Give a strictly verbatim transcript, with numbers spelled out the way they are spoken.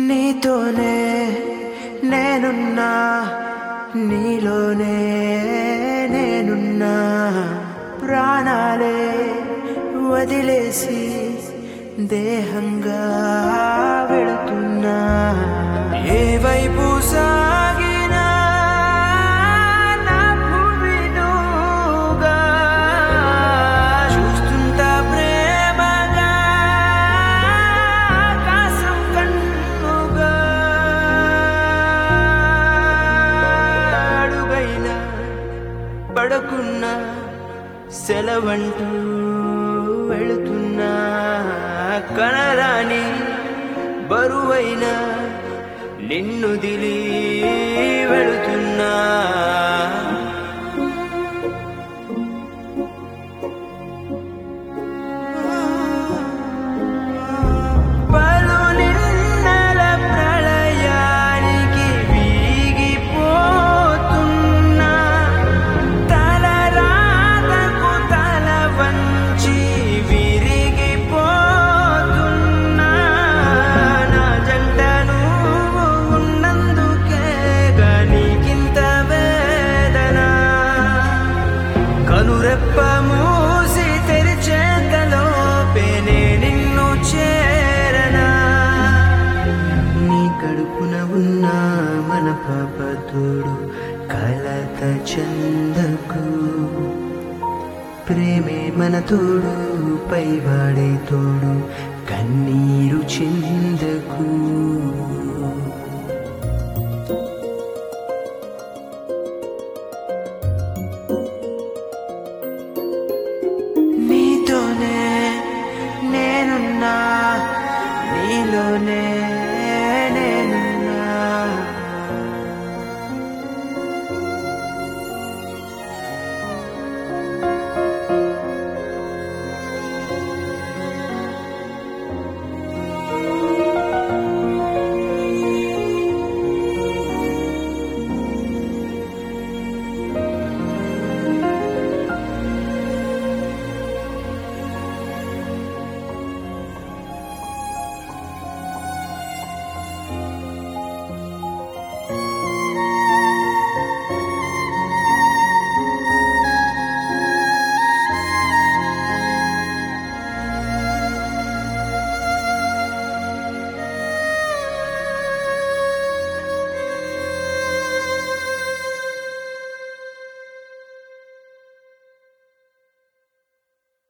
నీతోనే నేనున్నా, నీలోనే నేనున్నా, ప్రాణాలే వదిలేసి దేహంగా వెళుతున్నా. ఏ వైపు సాగినా నా భూమినుగా చూస్తుంటా ప్రేమగా, ఆకాశం కన్నుగా. అడుగైనా పడకున్నా సెలవంటూ వెళుతున్నా, కనరాని బరువైన నిన్ను దిలి వెళుతున్నా. పలు నిన్నల ప్రళయానికి వీగిపోతున్నా, తల రాతకు తల వంచి విరిగిపోతున్నా. నా జంట నువ్వు ఉన్నందుకే గనికింత వేదన, కనురెప్ప మూసి తెరిచేంతలోపేనే నిన్ను చేరనా. నీ కడుపున ఉన్న మన పాప తోడు కలత చందకు, ప్రేమే మన తోడు పైవాడే తోడు కన్నీరు చిందకు. నీతోనే నేనున్నా, నీలోనే